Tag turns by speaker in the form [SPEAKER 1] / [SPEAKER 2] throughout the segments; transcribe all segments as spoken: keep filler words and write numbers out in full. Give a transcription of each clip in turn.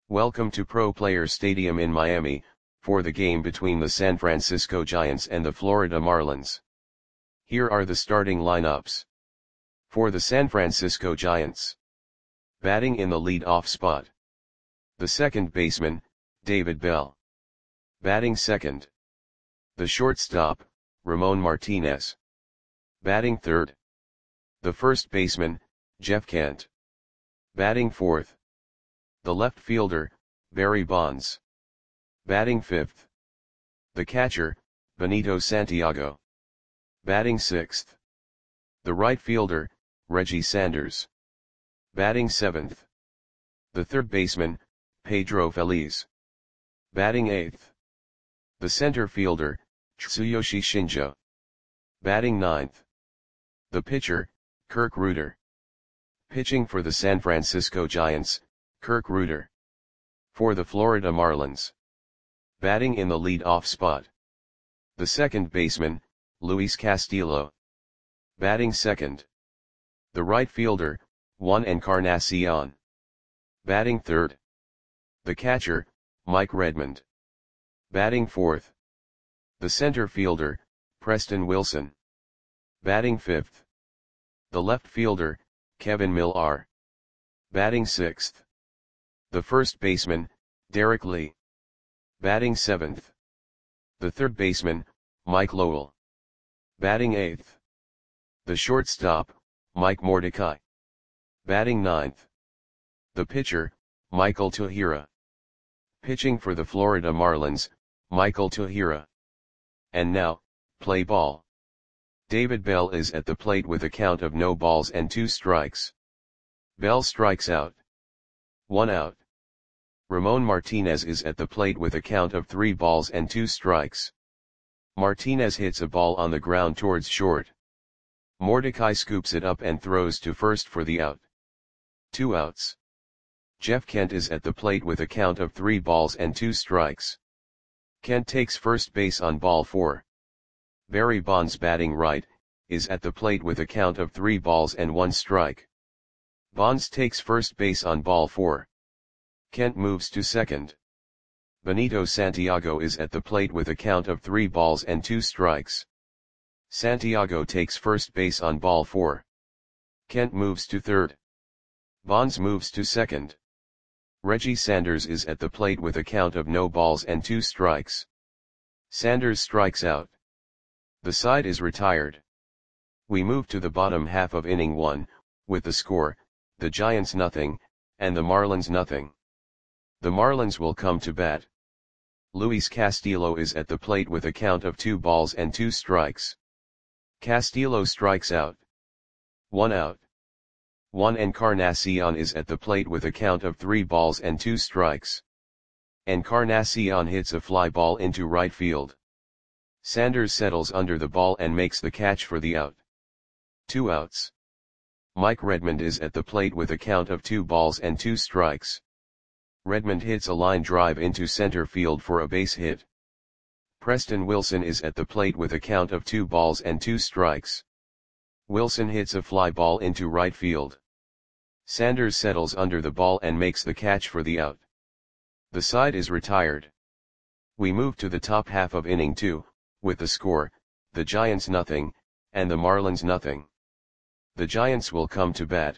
[SPEAKER 1] Welcome to Pro Players Stadium in Miami, for the game between the San Francisco Giants and the Florida Marlins. Here are the starting lineups. For the San Francisco Giants. Batting in the lead-off spot. The second baseman, David Bell. Batting second. The shortstop, Ramon Martinez. Batting third. The first baseman, Jeff Kent. Batting fourth. The left fielder, Barry Bonds. Batting fifth. The catcher, Benito Santiago. Batting sixth. The right fielder, Reggie Sanders. Batting seventh. The third baseman, Pedro Feliz. Batting eighth. The center fielder, Tsuyoshi Shinjo. Batting ninth. The pitcher, Kirk Rueter. Pitching for the San Francisco Giants, Kirk Rueter. For the Florida Marlins. Batting in the lead-off spot. The second baseman, Luis Castillo. Batting second. The right fielder, Juan Encarnacion. Batting third. The catcher, Mike Redmond. Batting fourth. The center fielder, Preston Wilson. Batting fifth. The left fielder, Kevin Millar. Batting sixth. The first baseman, Derek Lee. Batting seventh. The third baseman, Mike Lowell. Batting eighth. The shortstop, Mike Mordecai. Batting ninth. The pitcher, Michael Tuhira. Pitching for the Florida Marlins, Michael Tuhira. And now, play ball. David Bell is at the plate with a count of no balls and two strikes. Bell strikes out. One out. Ramon Martinez is at the plate with a count of three balls and two strikes. Martinez hits a ball on the ground towards short. Mordecai scoops it up and throws to first for the out. Two outs. Jeff Kent is at the plate with a count of three balls and two strikes. Kent takes first base on ball four. Barry Bonds, batting right, is at the plate with a count of three balls and one strike. Bonds takes first base on ball four. Kent moves to second. Benito Santiago is at the plate with a count of three balls and two strikes. Santiago takes first base on ball four. Kent moves to third. Bonds moves to second. Reggie Sanders is at the plate with a count of no balls and two strikes. Sanders strikes out. The side is retired. We move to the bottom half of inning one, with the score, the Giants nothing, and the Marlins nothing. The Marlins will come to bat. Luis Castillo is at the plate with a count of two balls and two strikes. Castillo strikes out. One out. Juan Encarnacion is at the plate with a count of three balls and two strikes. Encarnacion hits a fly ball into right field. Sanders settles under the ball and makes the catch for the out. Two outs. Mike Redmond is at the plate with a count of two balls and two strikes. Redmond hits a line drive into center field for a base hit. Preston Wilson is at the plate with a count of two balls and two strikes. Wilson hits a fly ball into right field. Sanders settles under the ball and makes the catch for the out. The side is retired. We move to the top half of inning two, with the score, the Giants nothing, and the Marlins nothing. The Giants will come to bat.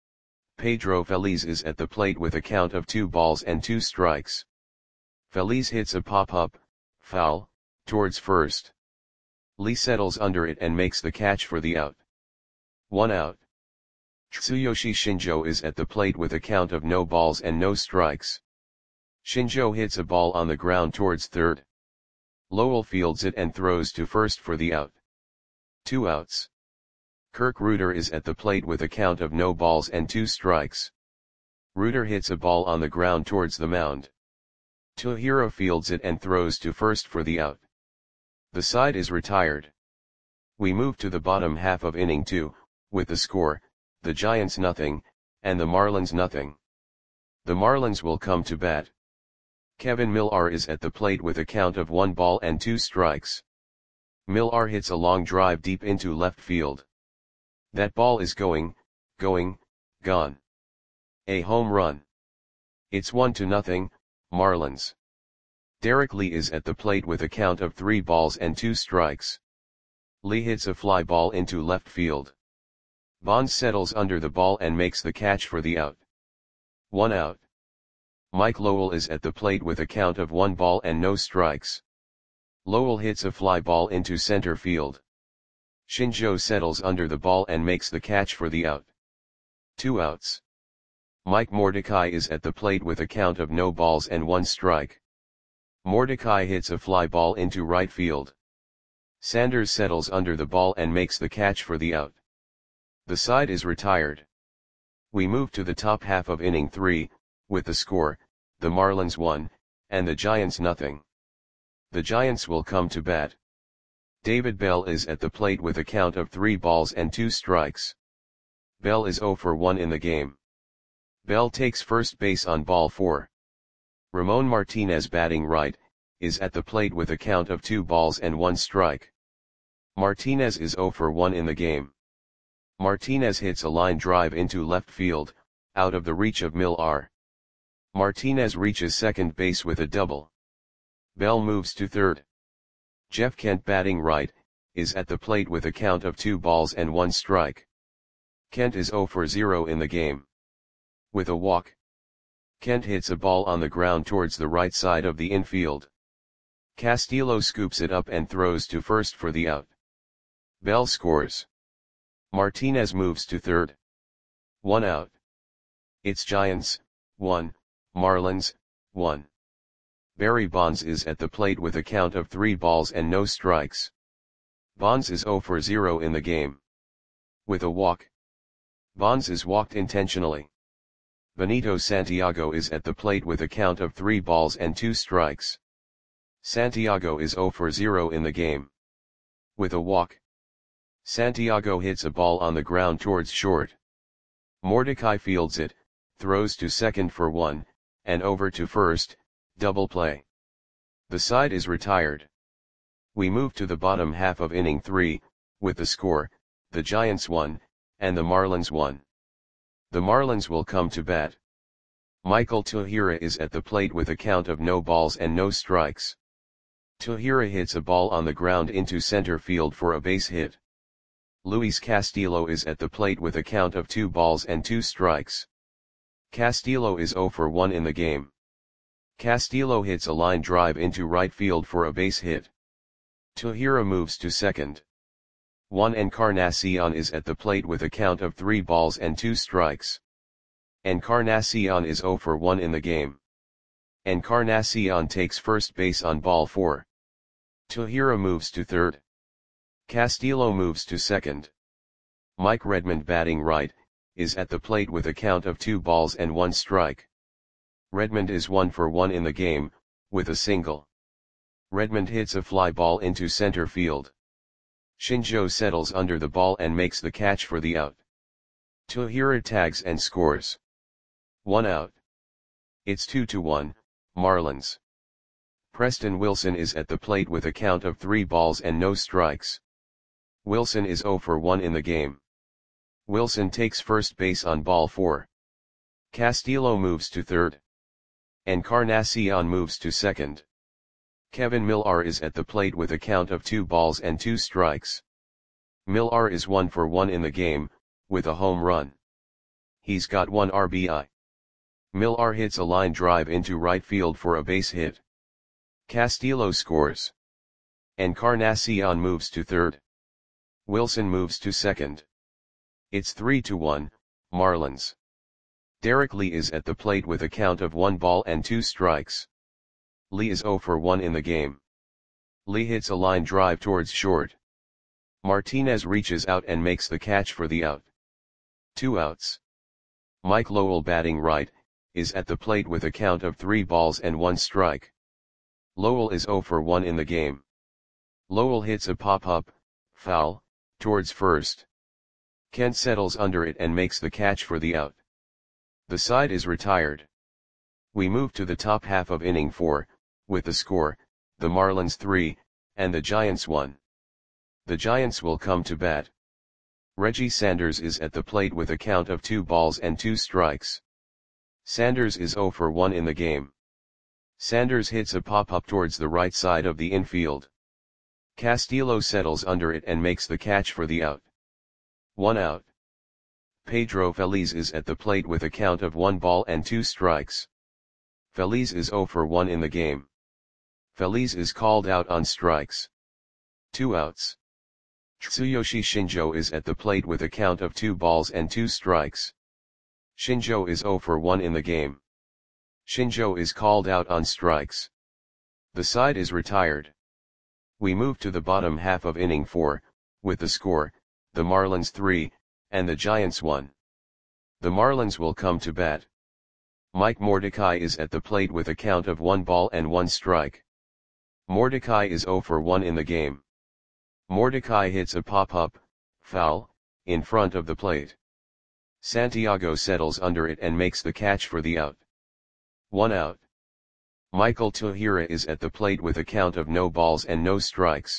[SPEAKER 1] Pedro Feliz is at the plate with a count of two balls and two strikes. Feliz hits a pop-up, foul, towards first. Lee settles under it and makes the catch for the out. One out. Tsuyoshi Shinjo is at the plate with a count of no balls and no strikes. Shinjo hits a ball on the ground towards third. Lowell fields it and throws to first for the out. Two outs. Kirk Rueter is at the plate with a count of no balls and two strikes. Rueter hits a ball on the ground towards the mound. Tuhira fields it and throws to first for the out. The side is retired. We move to the bottom half of inning two, with the score, the Giants nothing, and the Marlins nothing. The Marlins will come to bat. Kevin Millar is at the plate with a count of one ball and two strikes. Millar hits a long drive deep into left field. That ball is going, going, gone. A home run. It's one to nothing, Marlins. Derek Lee is at the plate with a count of three balls and two strikes. Lee hits a fly ball into left field. Bonds settles under the ball and makes the catch for the out. One out. Mike Lowell is at the plate with a count of one ball and no strikes. Lowell hits a fly ball into center field. Shinjo settles under the ball and makes the catch for the out. Two outs. Mike Mordecai is at the plate with a count of no balls and one strike. Mordecai hits a fly ball into right field. Sanders settles under the ball and makes the catch for the out. The side is retired. We move to the top half of inning three, with the score, the Marlins one, and the Giants nothing. The Giants will come to bat. David Bell is at the plate with a count of three balls and two strikes. Bell is oh for one in the game. Bell takes first base on ball four. Ramon Martinez, batting right, is at the plate with a count of two balls and one strike. Martinez is oh for one in the game. Martinez hits a line drive into left field, out of the reach of Millar. Martinez reaches second base with a double. Bell moves to third. Jeff Kent, batting right, is at the plate with a count of two balls and one strike. Kent is oh for zero in the game. With a walk, Kent hits a ball on the ground towards the right side of the infield. Castillo scoops it up and throws to first for the out. Bell scores. Martinez moves to third. One out. It's Giants, one, Marlins, one. Barry Bonds is at the plate with a count of three balls and no strikes. Bonds is oh for zero in the game. With a walk, Bonds is walked intentionally. Benito Santiago is at the plate with a count of three balls and two strikes. Santiago is oh for zero in the game. With a walk, Santiago hits a ball on the ground towards short. Mordecai fields it, throws to second for one, and over to first, double play. The side is retired. We move to the bottom half of inning three, with the score, the Giants one, and the Marlins one. The Marlins will come to bat. Michael Tahira is at the plate with a count of no balls and no strikes. Tahira hits a ball on the ground into center field for a base hit. Luis Castillo is at the plate with a count of two balls and two strikes. Castillo is oh for one in the game. Castillo hits a line drive into right field for a base hit. Tahira moves to second. Juan Encarnacion is at the plate with a count of three balls and two strikes. Encarnacion is oh for one in the game. Encarnacion takes first base on ball four. Tahira moves to third. Castillo moves to second. Mike Redmond, batting right, is at the plate with a count of two balls and one strike. Redmond is one for one in the game, with a single. Redmond hits a fly ball into center field. Shinjo settles under the ball and makes the catch for the out. Tahira tags and scores. One out. It's two to one, Marlins. Preston Wilson is at the plate with a count of three balls and no strikes. Wilson is oh for one in the game. Wilson takes first base on ball four. Castillo moves to third. Encarnacion moves to second. Kevin Millar is at the plate with a count of two balls and two strikes. Millar is one for one in the game, with a home run. He's got one R B I. Millar hits a line drive into right field for a base hit. Castillo scores. Encarnacion moves to third. Wilson moves to second. It's three to one, Marlins. Derek Lee is at the plate with a count of one ball and two strikes. Lee is oh for one in the game. Lee hits a line drive towards short. Martinez reaches out and makes the catch for the out. Two outs. Mike Lowell, batting right, is at the plate with a count of three balls and one strike. Lowell is oh for one in the game. Lowell hits a pop-up, foul, towards first. Kent settles under it and makes the catch for the out. The side is retired. We move to the top half of inning four, with the score, the Marlins three, and the Giants one. The Giants will come to bat. Reggie Sanders is at the plate with a count of two balls and two strikes. Sanders is zero for one in the game. Sanders hits a pop-up towards the right side of the infield. Castillo settles under it and makes the catch for the out. One out. Pedro Feliz is at the plate with a count of one ball and two strikes. Feliz is zero for one in the game. Feliz is called out on strikes. Two outs. Tsuyoshi Shinjo is at the plate with a count of two balls and two strikes. Shinjo is zero for one in the game. Shinjo is called out on strikes. The side is retired. We move to the bottom half of inning four, with the score, the Marlins three, and the Giants one. The Marlins will come to bat. Mike Mordecai is at the plate with a count of one ball and one strike. Mordecai is zero for one in the game. Mordecai hits a pop-up, foul, in front of the plate. Santiago settles under it and makes the catch for the out. One out. Michael Tuhira is at the plate with a count of no balls and no strikes.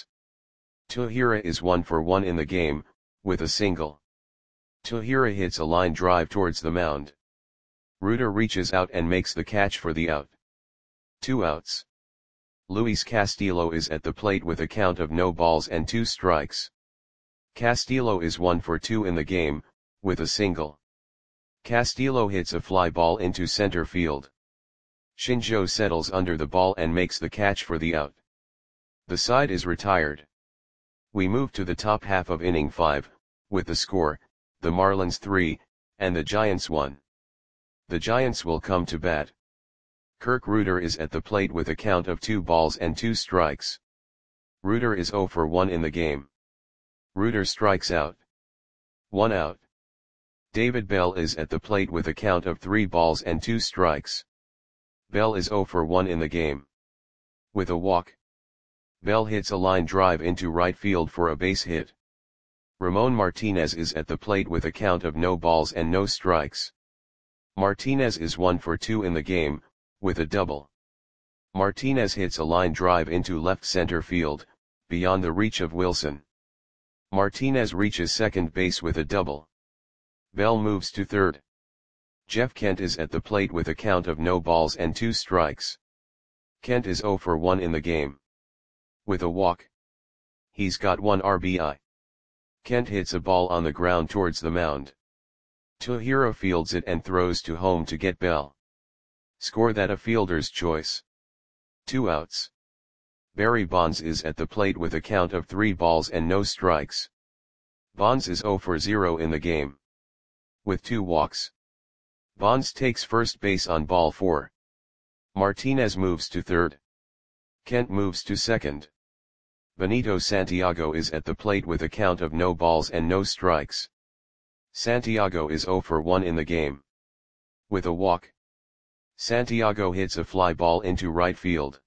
[SPEAKER 1] Tuhira is one for one in the game, with a single. Tuhira hits a line drive towards the mound. Reuter reaches out and makes the catch for the out. Two outs. Luis Castillo is at the plate with a count of no balls and two strikes. Castillo is one for two in the game, with a single. Castillo hits a fly ball into center field. Shinjo settles under the ball and makes the catch for the out. The side is retired. We move to the top half of inning five, with the score, the Marlins three, and the Giants one. The Giants will come to bat. Kirk Reuter is at the plate with a count of two balls and two strikes. Reuter is zero for one in the game. Reuter strikes out. One out. David Bell is at the plate with a count of three balls and two strikes. Bell is zero for one in the game. With a walk. Bell hits a line drive into right field for a base hit. Ramon Martinez is at the plate with a count of no balls and no strikes. Martinez is one for two in the game, with a double. Martinez hits a line drive into left center field, beyond the reach of Wilson. Martinez reaches second base with a double. Bell moves to third. Jeff Kent is at the plate with a count of no balls and two strikes. Kent is zero for one in the game. With a walk. He's got one R B I. Kent hits a ball on the ground towards the mound. Tuhira fields it and throws to home to get Bell. Score that a fielder's choice. Two outs. Barry Bonds is at the plate with a count of three balls and no strikes. Bonds is zero for zero in the game. With two walks. Bonds takes first base on ball four. Martinez moves to third. Kent moves to second. Benito Santiago is at the plate with a count of no balls and no strikes. Santiago is zero for one in the game. With a walk. Santiago hits a fly ball into right field.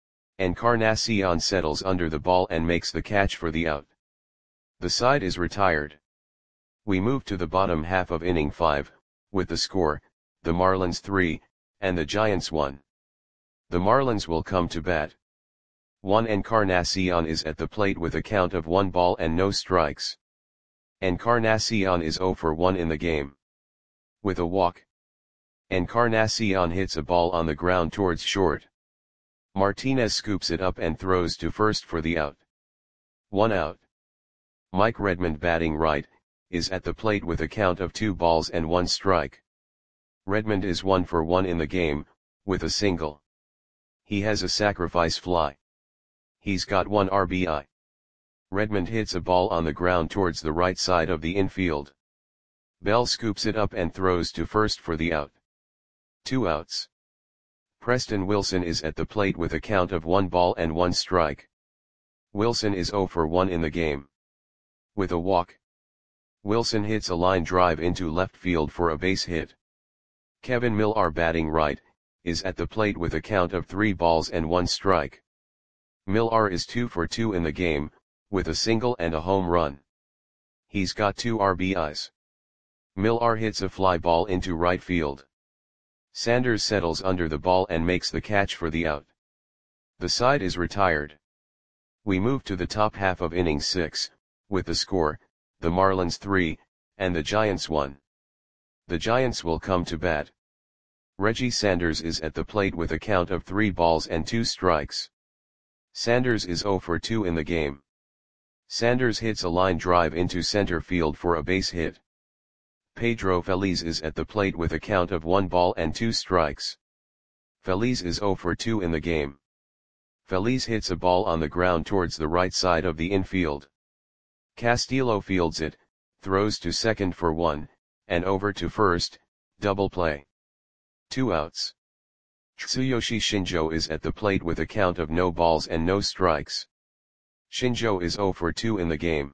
[SPEAKER 1] Encarnacion settles under the ball and makes the catch for the out. The side is retired. We move to the bottom half of inning five, with the score, the Marlins three, and the Giants one. The Marlins will come to bat. Juan Encarnacion is at the plate with a count of one ball and no strikes. Encarnacion is zero for one in the game. With a walk. Encarnacion hits a ball on the ground towards short. Martinez scoops it up and throws to first for the out. One out. Mike Redmond, batting right, is at the plate with a count of two balls and one strike. Redmond is one for one in the game, with a single. He has a sacrifice fly. He's got one R B I. Redmond hits a ball on the ground towards the right side of the infield. Bell scoops it up and throws to first for the out. Two outs. Preston Wilson is at the plate with a count of one ball and one strike. Wilson is zero for one in the game. With a walk. Wilson hits a line drive into left field for a base hit. Kevin Millar, batting right, is at the plate with a count of three balls and one strike. Millar is two for two in the game, with a single and a home run. He's got two R B Is. Millar hits a fly ball into right field. Sanders settles under the ball and makes the catch for the out. The side is retired. We move to the top half of inning six, with the score, the Marlins three, and the Giants one. The Giants will come to bat. Reggie Sanders is at the plate with a count of three balls and two strikes. Sanders is zero for two in the game. Sanders hits a line drive into center field for a base hit. Pedro Feliz is at the plate with a count of one ball and two strikes. Feliz is zero for two in the game. Feliz hits a ball on the ground towards the right side of the infield. Castillo fields it, throws to second for one, and over to first, double play. Two outs. Tsuyoshi Shinjo is at the plate with a count of no balls and no strikes. Shinjo is zero for two in the game.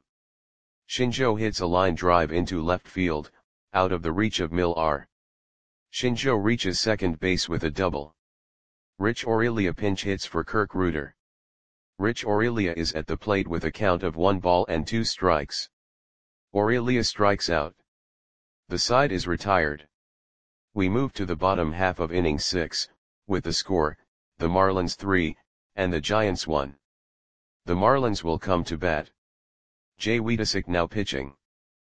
[SPEAKER 1] Shinjo hits a line drive into left field, out of the reach of Millar. Shinjo reaches second base with a double. Rich Aurelia pinch hits for Kirk Reuter. Rich Aurelia is at the plate with a count of one ball and two strikes. Aurelia strikes out. The side is retired. We move to the bottom half of inning six, with the score, the Marlins three, and the Giants one. The Marlins will come to bat. Jay Wiedesick now pitching.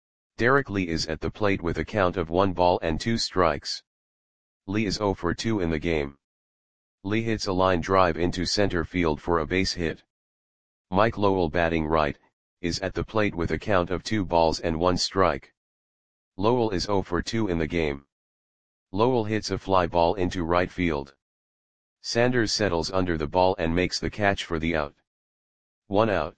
[SPEAKER 1] Derek Lee is at the plate with a count of one ball and two strikes. Lee is zero for two in the game. Lee hits a line drive into center field for a base hit. Mike Lowell batting right, is at the plate with a count of two balls and one strike. Lowell is zero for two in the game. Lowell hits a fly ball into right field. Sanders settles under the ball and makes the catch for the out. One out.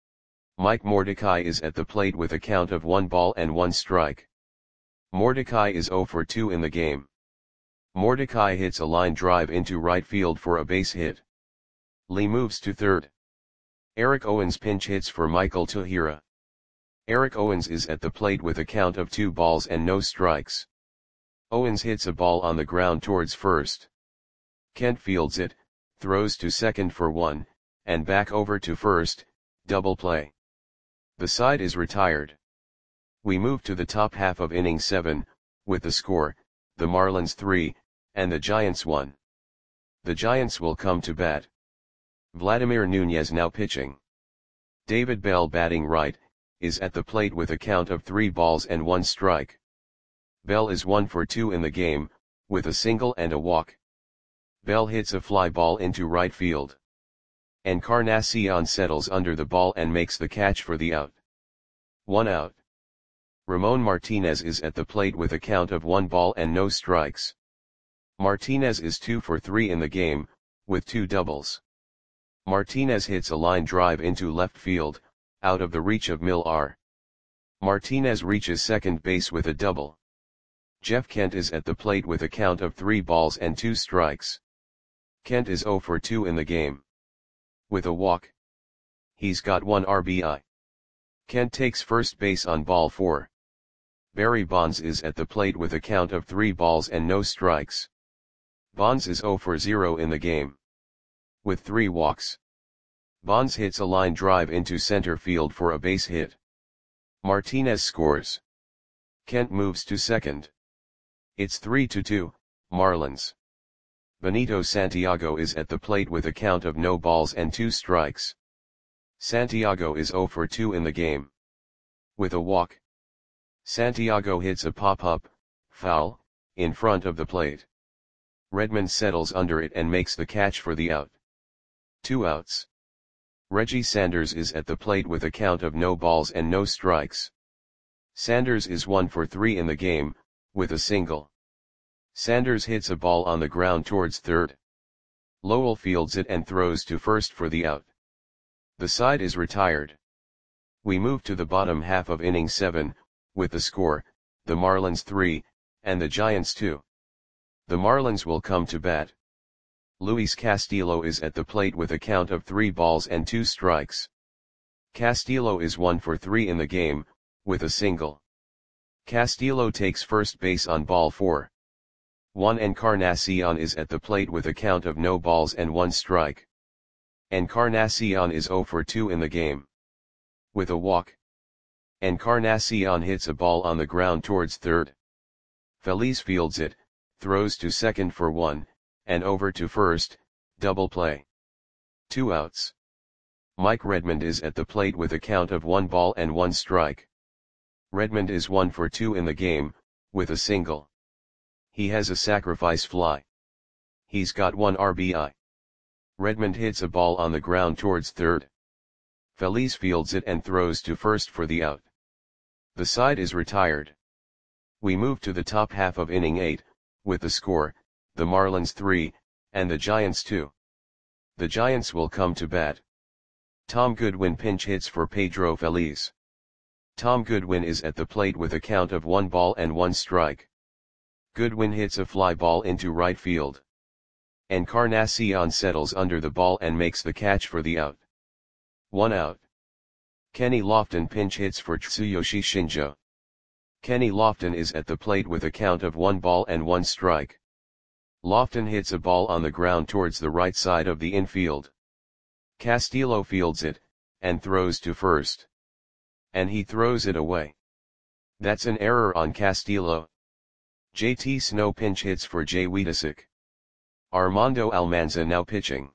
[SPEAKER 1] Mike Mordecai is at the plate with a count of one ball and one strike. Mordecai is zero for two in the game. Mordecai hits a line drive into right field for a base hit. Lee moves to third. Eric Owens pinch hits for Michael Tahira. Eric Owens is at the plate with a count of two balls and no strikes. Owens hits a ball on the ground towards first. Kent fields it, throws to second for one, and back over to first, double play. The side is retired. We move to the top half of inning seven, with the score, the Marlins three, and the Giants one. The Giants will come to bat. Vladimir Nunez now pitching. David Bell batting right, is at the plate with a count of three balls and one strike. Bell is one for two in the game, with a single and a walk. Bell hits a fly ball into right field. Encarnacion settles under the ball and makes the catch for the out. One out. Ramon Martinez is at the plate with a count of one ball and no strikes. Martinez is two for three in the game, with two doubles. Martinez hits a line drive into left field, out of the reach of Millar. Martinez reaches second base with a double. Jeff Kent is at the plate with a count of three balls and two strikes. Kent is zero for two in the game. With a walk. He's got one R B I. Kent takes first base on ball four. Barry Bonds is at the plate with a count of three balls and no strikes. Bonds is zero for zero in the game. With three walks. Bonds hits a line drive into center field for a base hit. Martinez scores. Kent moves to second. It's three to two, Marlins. Benito Santiago is at the plate with a count of no balls and two strikes. Santiago is zero for two in the game. With a walk. Santiago hits a pop-up, foul, in front of the plate. Redmond settles under it and makes the catch for the out. Two outs. Reggie Sanders is at the plate with a count of no balls and no strikes. Sanders is one for three in the game, with a single. Sanders hits a ball on the ground towards third. Lowell fields it and throws to first for the out. The side is retired. We move to the bottom half of inning seven, with the score, the Marlins three, and the Giants two. The Marlins will come to bat. Luis Castillo is at the plate with a count of three balls and two strikes. Castillo is one for three in the game, with a single. Castillo takes first base on ball four. Juan Encarnacion is at the plate with a count of no balls and one strike. Encarnacion is zero for two in the game. With a walk. Encarnacion hits a ball on the ground towards third. Feliz fields it, throws to second for one, and over to first, double play. Two outs. Mike Redmond is at the plate with a count of one ball and one strike. Redmond is one for two in the game, with a single. He has a sacrifice fly. He's got one R B I. Redmond hits a ball on the ground towards third. Feliz fields it and throws to first for the out. The side is retired. We move to the top half of inning eight, with the score, the Marlins three, and the Giants two. The Giants will come to bat. Tom Goodwin pinch hits for Pedro Feliz. Tom Goodwin is at the plate with a count of one ball and one strike. Goodwin hits a fly ball into right field. Encarnacion settles under the ball and makes the catch for the out. One out. Kenny Lofton pinch hits for Tsuyoshi Shinjo. Kenny Lofton is at the plate with a count of one ball and one strike. Lofton hits a ball on the ground towards the right side of the infield. Castillo fields it, and throws to first. And he throws it away. That's an error on Castillo. J T Snow pinch hits for Jay Wiedesick. Armando Almanza now pitching.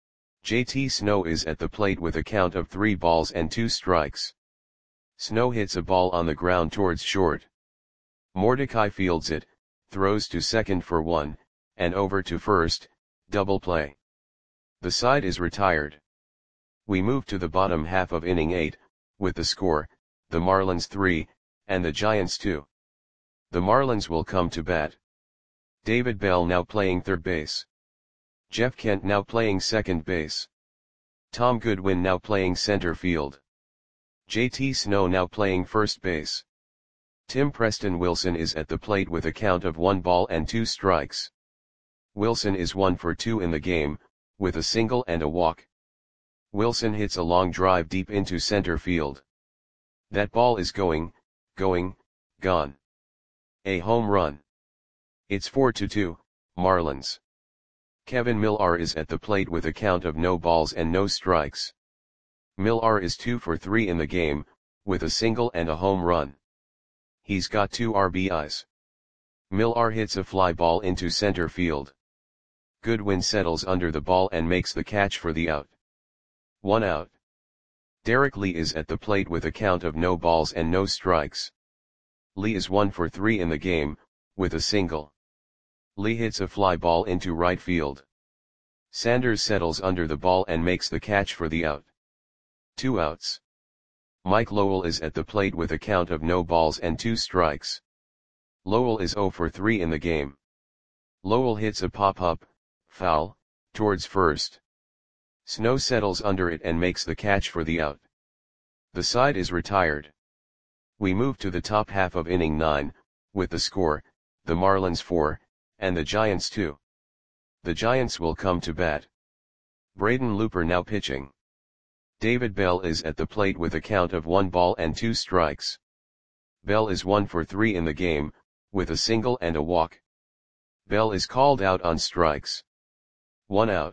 [SPEAKER 1] J T Snow is at the plate with a count of three balls and two strikes. Snow hits a ball on the ground towards short. Mordecai fields it, throws to second for one, and over to first, double play. The side is retired. We move to the bottom half of inning eight, with the score, the Marlins three, and the Giants two. The Marlins will come to bat. David Bell now playing third base. Jeff Kent now playing second base. Tom Goodwin now playing center field. J T Snow now playing first base. Tim Preston Wilson is at the plate with a count of one ball and two strikes. Wilson is one for two in the game, with a single and a walk. Wilson hits a long drive deep into center field. That ball is going, going, gone. A home run. It's four to two, Marlins. Kevin Millar is at the plate with a count of no balls and no strikes. Millar is two for three in the game, with a single and a home run. He's got two R B Is. Millar hits a fly ball into center field. Goodwin settles under the ball and makes the catch for the out. One out. Derek Lee is at the plate with a count of no balls and no strikes. Lee is one for three in the game, with a single. Lee hits a fly ball into right field. Sanders settles under the ball and makes the catch for the out. Two outs. Mike Lowell is at the plate with a count of no balls and two strikes. Lowell is zero for three in the game. Lowell hits a pop-up, foul, towards first. Snow settles under it and makes the catch for the out. The side is retired. We move to the top half of inning nine, with the score, the Marlins four, and the Giants two. The Giants will come to bat. Braden Looper now pitching. David Bell is at the plate with a count of one ball and two strikes. Bell is one for three in the game, with a single and a walk. Bell is called out on strikes. One out.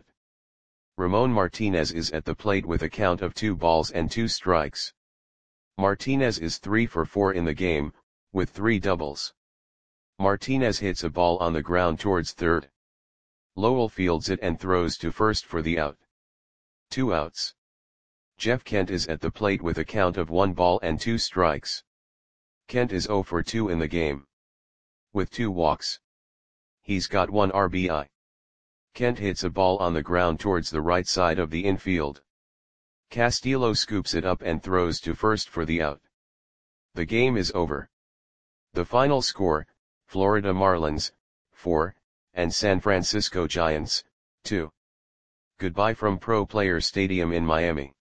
[SPEAKER 1] Ramon Martinez is at the plate with a count of two balls and two strikes. Martinez is three for four in the game, with three doubles. Martinez hits a ball on the ground towards third. Lowell fields it and throws to first for the out. Two outs. Jeff Kent is at the plate with a count of one ball and two strikes. Kent is zero for two in the game. With two walks. He's got one R B I. Kent hits a ball on the ground towards the right side of the infield. Castillo scoops it up and throws to first for the out. The game is over. The final score, Florida Marlins, four, and San Francisco Giants, two. Goodbye from Pro Player Stadium in Miami.